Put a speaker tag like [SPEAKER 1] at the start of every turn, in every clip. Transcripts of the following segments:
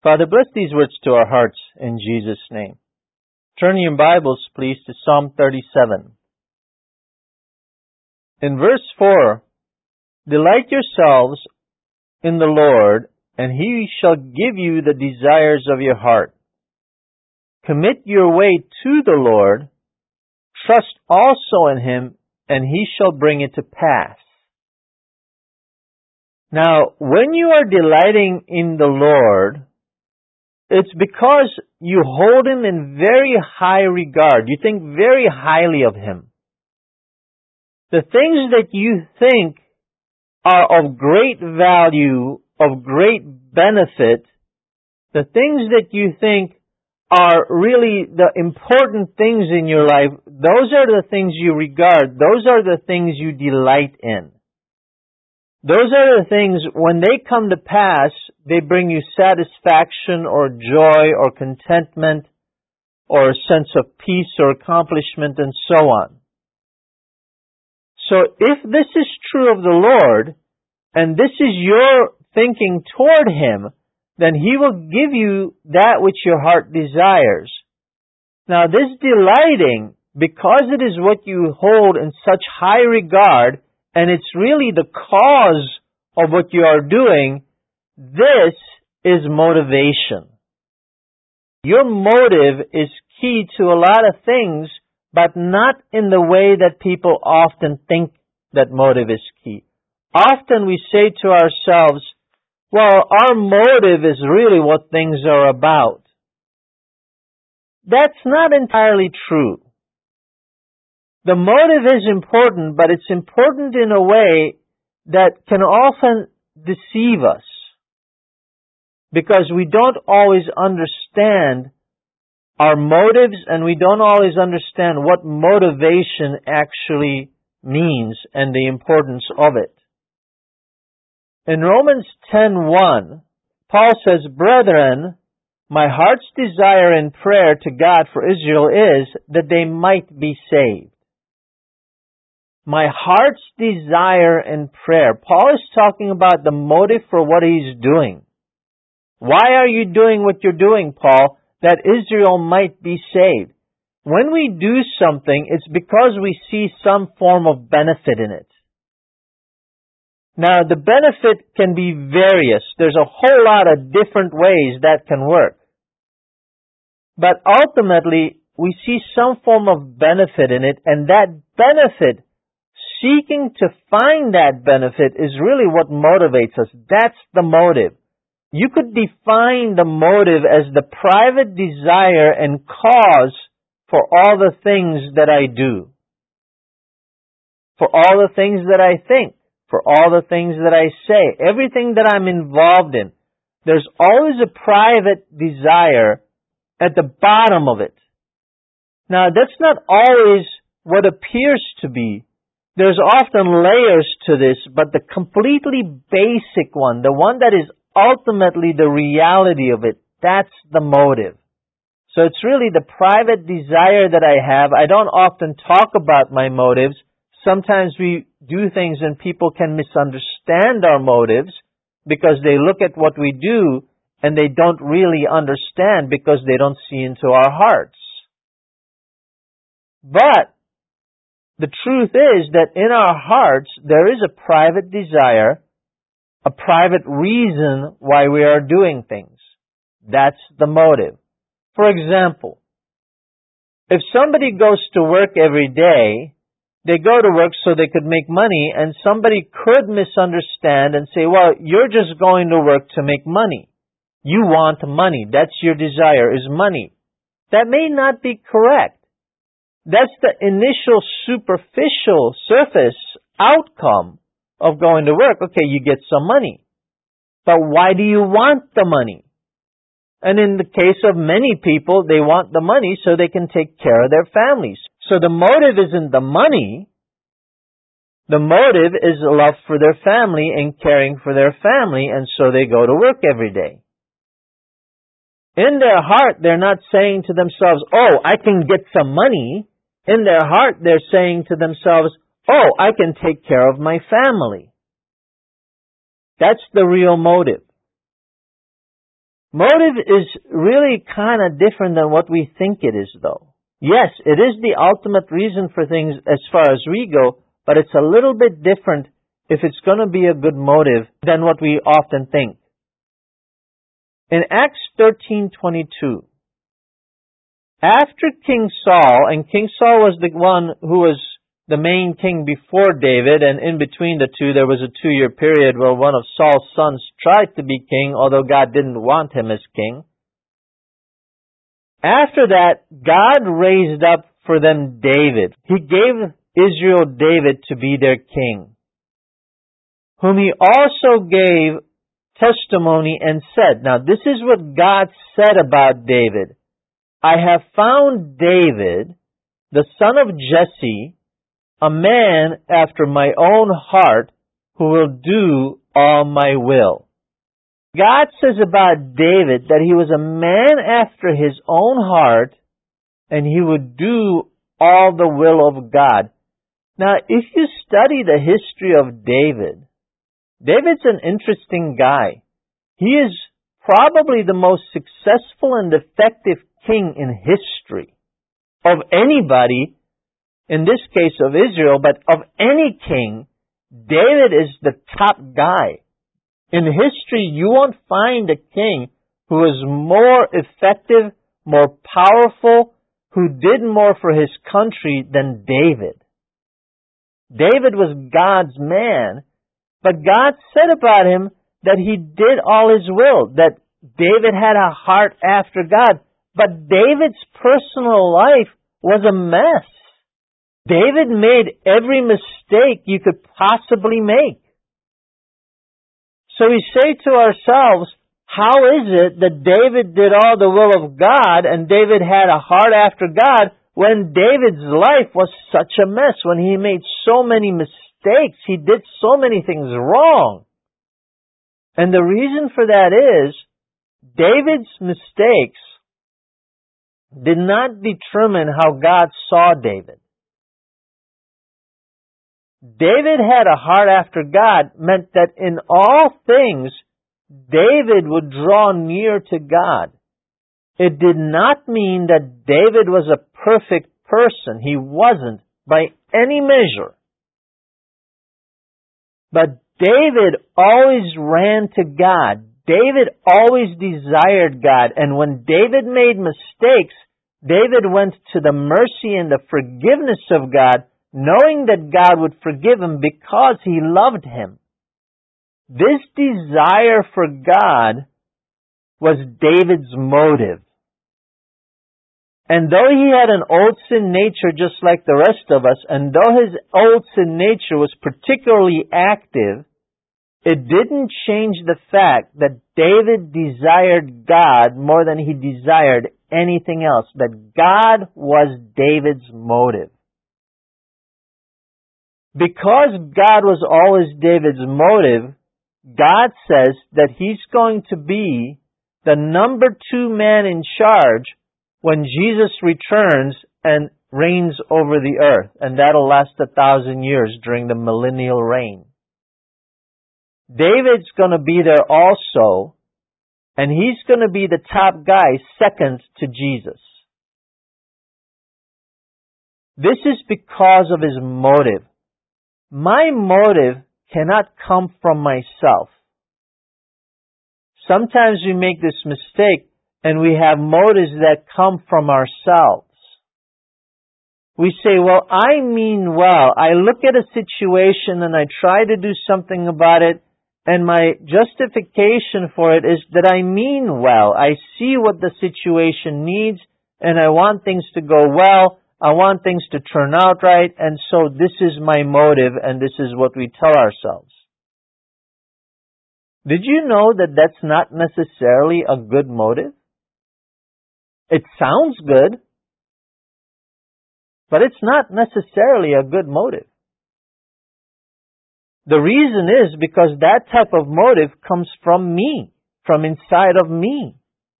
[SPEAKER 1] Father, bless these words to our hearts in Jesus' name. Turn your Bibles, please, to Psalm 37. In verse 4, delight yourselves in the Lord, and He shall give you the desires of your heart. Commit your way to the Lord, trust also in Him, and He shall bring it to pass. Now, when you are delighting in the Lord, it's because you hold Him in very high regard. You think very highly of Him. The things that you think are of great value, of great benefit, the things that you think are really the important things in your life, those are the things you regard. Those are the things you delight in. Those are the things, when they come to pass, they bring you satisfaction or joy or contentment or a sense of peace or accomplishment and so on. So if this is true of the Lord, and this is your thinking toward Him, then He will give you that which your heart desires. Now this delighting, because it is what you hold in such high regard, and it's really the cause of what you are doing, this is motivation. Your motive is key to a lot of things, but not in the way that people often think that motive is key. Often we say to ourselves, well, our motive is really what things are about. That's not entirely true. The motive is important, but it's important in a way that can often deceive us, because we don't always understand our motives, and we don't always understand what motivation actually means and the importance of it. In Romans 10:1, Paul says, Brethren, my heart's desire and prayer to God for Israel is that they might be saved. My heart's desire and prayer. Paul is talking about the motive for what he's doing. Why are you doing what you're doing, Paul? That Israel might be saved. When we do something, it's because we see some form of benefit in it. Now, the benefit can be various. There's a whole lot of different ways that can work. But ultimately, we see some form of benefit in it, and that benefit, seeking to find that benefit, is really what motivates us. That's the motive. You could define the motive as the private desire and cause for all the things that I do, for all the things that I think, for all the things that I say, everything that I'm involved in. There's always a private desire at the bottom of it. Now, that's not always what appears to be. There's often layers to this, but the completely basic one, the one that is ultimately the reality of it, that's the motive. So it's really the private desire that I have. I don't often talk about my motives. Sometimes we do things and people can misunderstand our motives because they look at what we do and they don't really understand because they don't see into our hearts. But the truth is that in our hearts there is a private desire, a private reason why we are doing things. That's the motive. For example, if somebody goes to work every day, they go to work so they could make money, and somebody could misunderstand and say, well, you're just going to work to make money. You want money. That's your desire, is money. That may not be correct. That's the initial superficial surface outcome of going to work. Okay, you get some money. But why do you want the money? And in the case of many people, they want the money so they can take care of their families. So the motive isn't the money. The motive is love for their family and caring for their family, and so they go to work every day. In their heart, they're not saying to themselves, oh, I can get some money. In their heart, they're saying to themselves, oh, I can take care of my family. That's the real motive. Motive is really kind of different than what we think it is, though. Yes, it is the ultimate reason for things as far as we go, but it's a little bit different if it's going to be a good motive than what we often think. In Acts 13:22, after King Saul, and King Saul was the one who was the main king before David, and in between the two there was a 2-year period where one of Saul's sons tried to be king, although God didn't want him as king. After that, God raised up for them David. He gave Israel David to be their king, whom he also gave testimony and said, now this is what God said about David. I have found David, the son of Jesse, a man after my own heart, who will do all my will. God says about David that he was a man after his own heart, and he would do all the will of God. Now, if you study the history of David, David's an interesting guy. He is probably the most successful and effective king in history of anybody, in this case of Israel, but of any king. David is the top guy. In history, you won't find a king who is more effective, more powerful, who did more for his country than David. David was God's man, but God said about him that he did all his will, that David had a heart after God. But David's personal life was a mess. David made every mistake you could possibly make. So we say to ourselves, how is it that David did all the will of God and David had a heart after God when David's life was such a mess, when he made so many mistakes, he did so many things wrong? And the reason for that is, David's mistakes did not determine how God saw David. David had a heart after God meant that in all things, David would draw near to God. It did not mean that David was a perfect person. He wasn't by any measure. But David always ran to God. David always desired God. And when David made mistakes, David went to the mercy and the forgiveness of God, knowing that God would forgive him because he loved him. This desire for God was David's motive. And though he had an old sin nature just like the rest of us, and though his old sin nature was particularly active, it didn't change the fact that David desired God more than he desired anything else, that God was David's motive. Because God was always David's motive, God says that he's going to be the number 2 man in charge when Jesus returns and reigns over the earth. And that'll last 1,000 years during the millennial reign. David's going to be there also, and he's going to be the top guy second to Jesus. This is because of his motive. My motive cannot come from myself. Sometimes we make this mistake and we have motives that come from ourselves. We say, well, I mean well. I look at a situation and I try to do something about it, and my justification for it is that I mean well. I see what the situation needs and I want things to go well. I want things to turn out right, and so this is my motive, and this is what we tell ourselves. Did you know that that's not necessarily a good motive? It sounds good, but it's not necessarily a good motive. The reason is because that type of motive comes from me, from inside of me.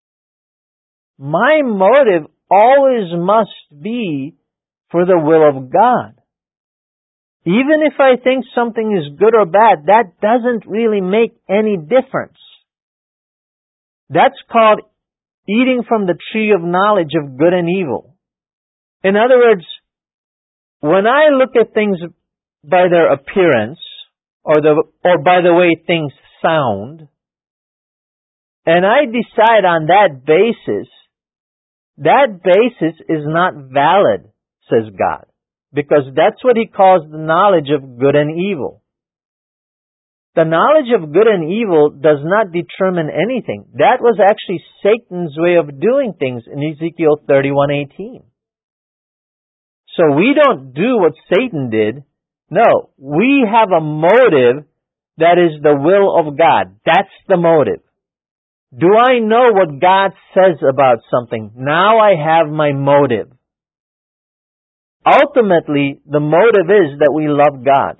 [SPEAKER 1] My motive always must be for the will of God. Even if I think something is good or bad, that doesn't really make any difference. That's called eating from the tree of knowledge of good and evil. In other words, when I look at things by their appearance, or by the way things sound, and I decide on that basis is not valid, says God, because that's what He calls the knowledge of good and evil. The knowledge of good and evil does not determine anything. That was actually Satan's way of doing things in Ezekiel 31:18. So we don't do what Satan did. No, we have a motive that is the will of God. That's the motive. Do I know what God says about something? Now I have my motive. Ultimately, the motive is that we love God.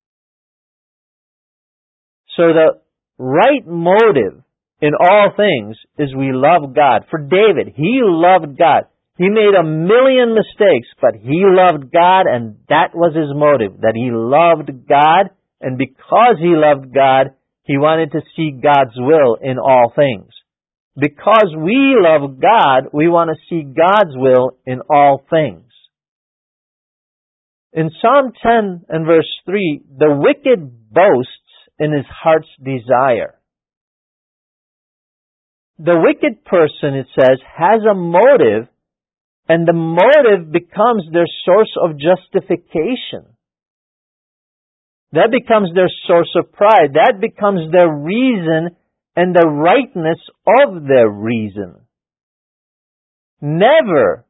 [SPEAKER 1] So the right motive in all things is we love God. For David, he loved God. He made 1,000,000 mistakes, but he loved God, and that was his motive, that he loved God, and because he loved God, he wanted to see God's will in all things. Because we love God, we want to see God's will in all things. In Psalm 10 and verse 3, the wicked boasts in his heart's desire. The wicked person, it says, has a motive, and the motive becomes their source of justification. That becomes their source of pride. That becomes their reason and the rightness of their reason. Never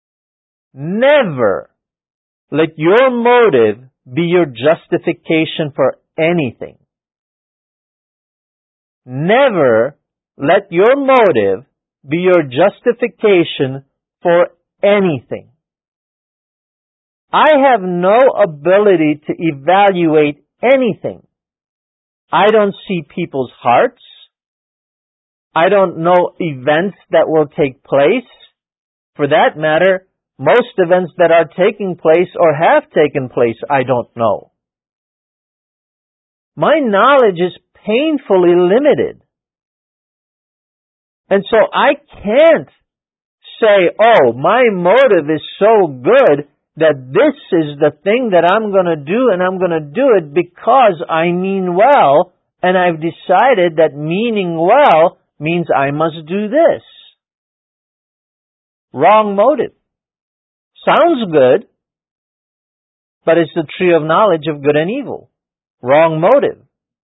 [SPEAKER 1] let your motive be your justification for anything. Never let your motive be your justification for anything. I have no ability to evaluate anything. I don't see people's hearts. I don't know events that will take place. For that matter, most events that are taking place or have taken place, I don't know. My knowledge is painfully limited. And so I can't say, oh, my motive is so good that this is the thing that I'm going to do, and I'm going to do it because I mean well, and I've decided that meaning well means I must do this. Wrong motive. Sounds good, but it's the tree of knowledge of good and evil. Wrong motive.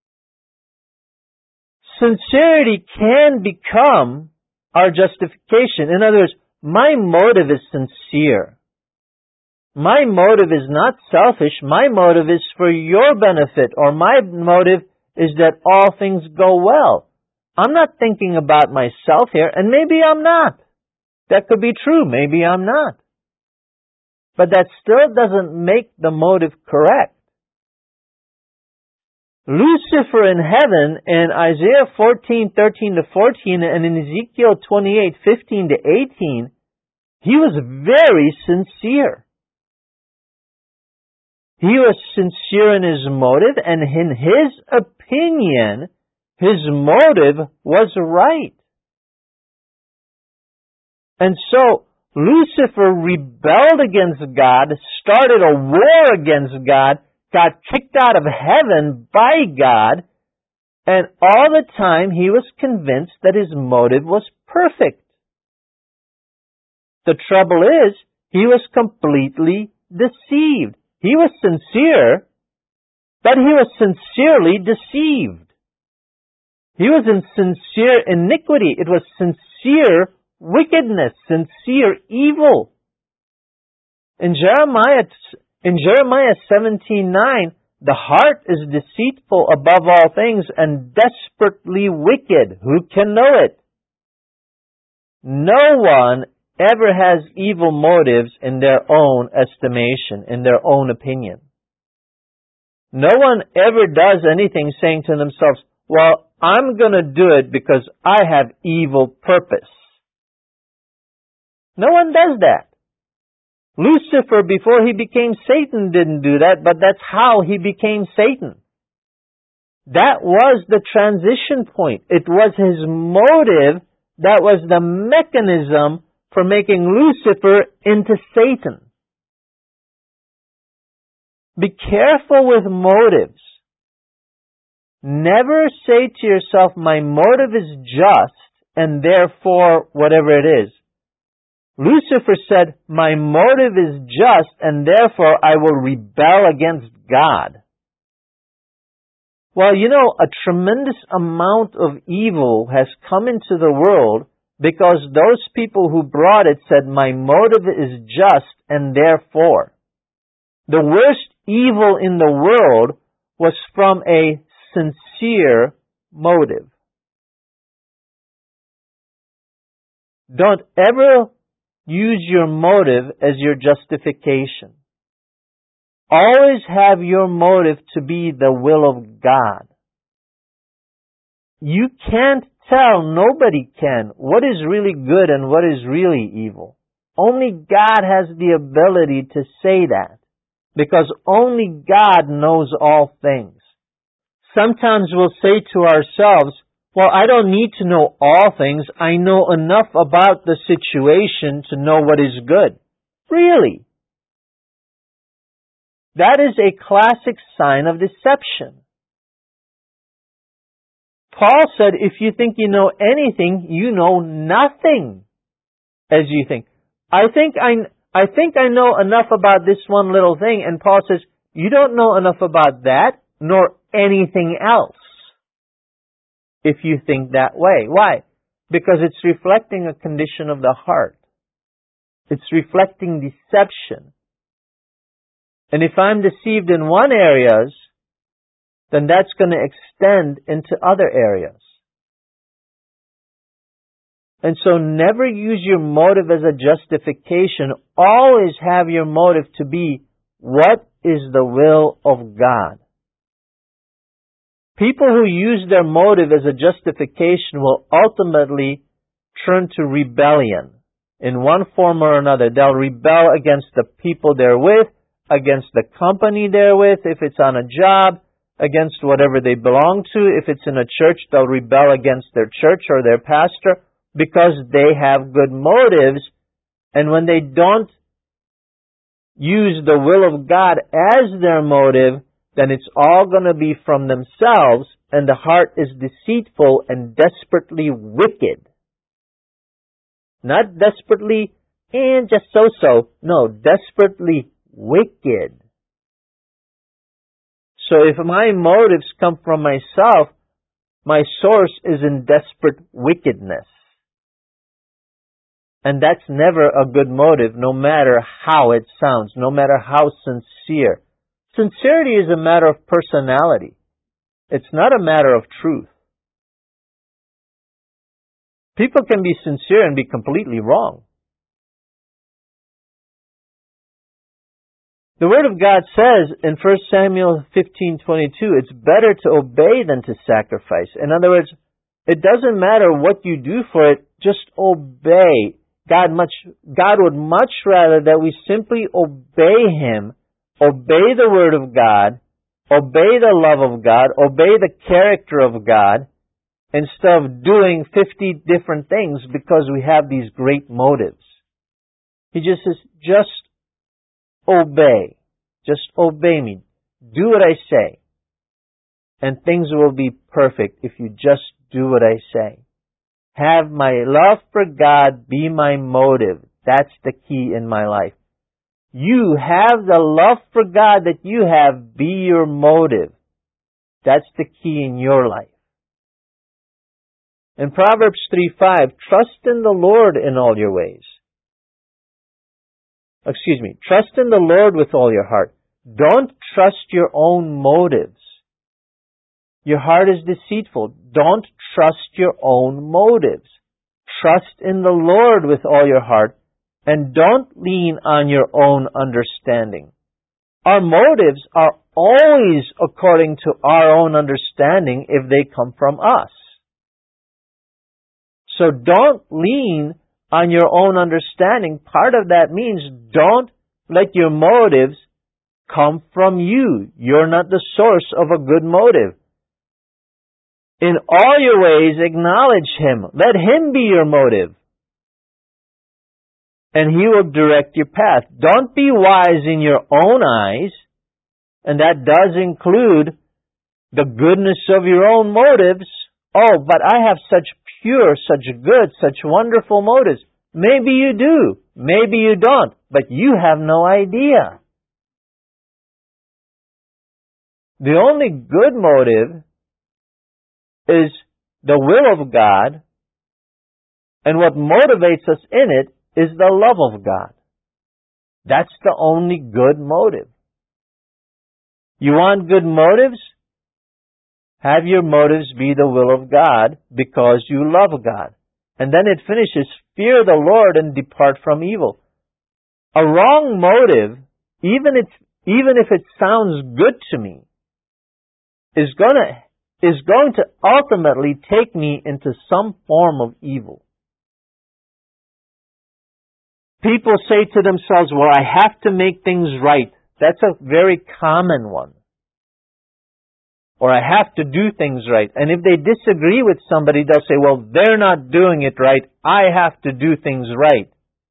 [SPEAKER 1] Sincerity can become our justification. In other words, my motive is sincere. My motive is not selfish. My motive is for your benefit, or my motive is that all things go well. I'm not thinking about myself here, and maybe I'm not. That could be true. Maybe I'm not. But that still doesn't make the motive correct. Lucifer in heaven in Isaiah 14:13-14 and in Ezekiel 28:15-18, he was very sincere. He was sincere in his motive, and in his opinion, his motive was right. And so, Lucifer rebelled against God, started a war against God, got kicked out of heaven by God, and all the time he was convinced that his motive was perfect. The trouble is, he was completely deceived. He was sincere, but he was sincerely deceived. He was in sincere iniquity. It was sincere wickedness, sincere evil. In Jeremiah 17:9, the heart is deceitful above all things and desperately wicked. Who can know it? No one ever has evil motives in their own estimation, in their own opinion. No one ever does anything saying to themselves, well, I'm going to do it because I have evil purpose. No one does that. Lucifer, before he became Satan, didn't do that, but that's how he became Satan. That was the transition point. It was his motive that was the mechanism for making Lucifer into Satan. Be careful with motives. Never say to yourself, my motive is just, and therefore whatever it is. Lucifer said, my motive is just, and therefore I will rebel against God. Well, a tremendous amount of evil has come into the world because those people who brought it said, my motive is just, and therefore. The worst evil in the world was from a sincere motive. Don't ever use your motive as your justification. Always have your motive to be the will of God. You can't tell, nobody can, what is really good and what is really evil. Only God has the ability to say that, because only God knows all things. Sometimes we'll say to ourselves, well, I don't need to know all things. I know enough about the situation to know what is good. Really? That is a classic sign of deception. Paul said, if you think you know anything, you know nothing as you think. I think I know enough about this one little thing, and Paul says, you don't know enough about that, nor anything else, if you think that way. Why? Because it's reflecting a condition of the heart. It's reflecting deception. And if I'm deceived in one area, then that's going to extend into other areas. And so never use your motive as a justification. Always have your motive to be, what is the will of God? People who use their motive as a justification will ultimately turn to rebellion. In one form or another, they'll rebel against the people they're with, against the company they're with, if it's on a job, against whatever they belong to. If it's in a church, they'll rebel against their church or their pastor because they have good motives. And when they don't use the will of God as their motive, then it's all going to be from themselves, and the heart is deceitful and desperately wicked. Not desperately, and just so-so. No, desperately wicked. So if my motives come from myself, my source is in desperate wickedness. And that's never a good motive, no matter how it sounds, no matter how sincere. Sincerity is a matter of personality. It's not a matter of truth. People can be sincere and be completely wrong. The Word of God says in 1 Samuel 15:22, it's better to obey than to sacrifice. In other words, it doesn't matter what you do for it, just obey. God would much rather that we simply obey Him, obey the Word of God, obey the love of God, obey the character of God, instead of doing 50 different things because we have these great motives. He just says, just obey. Just obey me. Do what I say. And things will be perfect if you just do what I say. Have my love for God be my motive. That's the key in my life. You have the love for God that you have be your motive. That's the key in your life. In Proverbs 3:5, trust in the Lord in all your ways. Trust in the Lord with all your heart. Don't trust your own motives. Your heart is deceitful. Don't trust your own motives. Trust in the Lord with all your heart, and don't lean on your own understanding. Our motives are always according to our own understanding if they come from us. So don't lean on your own understanding. Part of that means don't let your motives come from you. You're not the source of a good motive. In all your ways, acknowledge Him. Let Him be your motive. And He will direct your path. Don't be wise in your own eyes. And that does include the goodness of your own motives. Oh, but I have such pure, such good, such wonderful motives. Maybe you do. Maybe you don't. But you have no idea. The only good motive is the will of God, and what motivates us in it is the love of God. That's the only good motive. You want good motives? Have your motives be the will of God because you love God. And then it finishes, fear the Lord and depart from evil. A wrong motive, even if it sounds good to me, is going to ultimately take me into some form of evil. People say to themselves, well, I have to make things right. That's a very common one. Or I have to do things right. And if they disagree with somebody, they'll say, well, they're not doing it right. I have to do things right.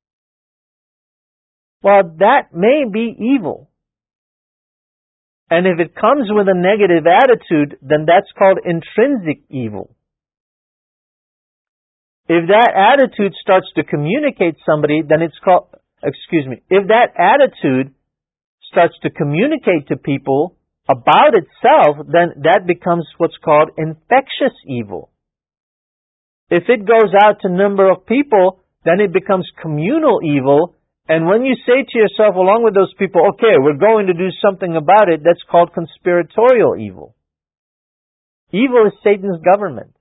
[SPEAKER 1] Well, that may be evil. And if it comes with a negative attitude, then that's called intrinsic evil. If that attitude starts to communicate somebody, then it's called, if that attitude starts to communicate to people about itself, then that becomes what's called infectious evil. If it goes out to a number of people, then it becomes communal evil. And when you say to yourself along with those people, okay, we're going to do something about it, that's called conspiratorial evil. Evil is Satan's government.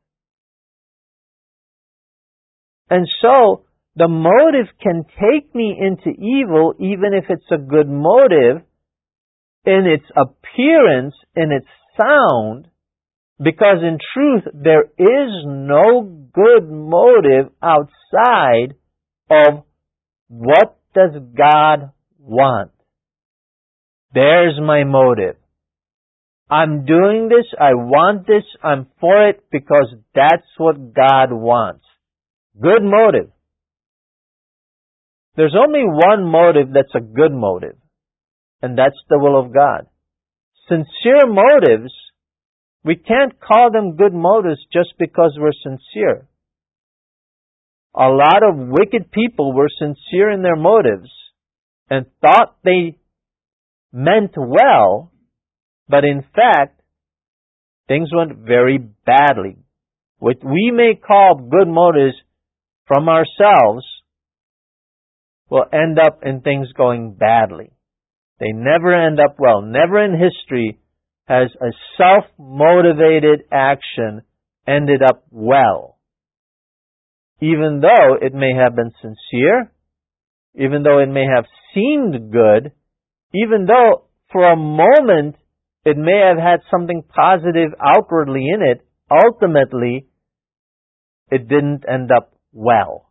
[SPEAKER 1] And so, the motive can take me into evil even if it's a good motive in its appearance, in its sound, because in truth there is no good motive outside of what does God want. There's my motive. I'm doing this, I want this, I'm for it because that's what God wants. Good motive. There's only one motive that's a good motive, and that's the will of God. Sincere motives, we can't call them good motives just because we're sincere. A lot of wicked people were sincere in their motives and thought they meant well, but in fact, things went very badly. What we may call good motives from ourselves will end up in things going badly. They never end up well. Never in history has a self-motivated action ended up well. Even though it may have been sincere, even though it may have seemed good, even though for a moment it may have had something positive outwardly in it, ultimately it didn't end up well.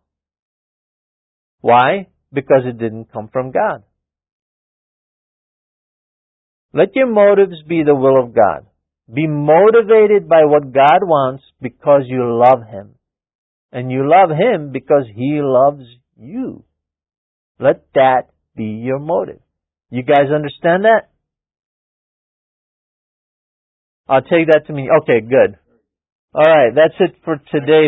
[SPEAKER 1] Why? Because it didn't come from God. Let your motives be the will of God. Be motivated by what God wants because you love Him. And you love Him because He loves you. Let that be your motive. You guys understand that? I'll take that to mean, okay, good. Alright, that's it for today,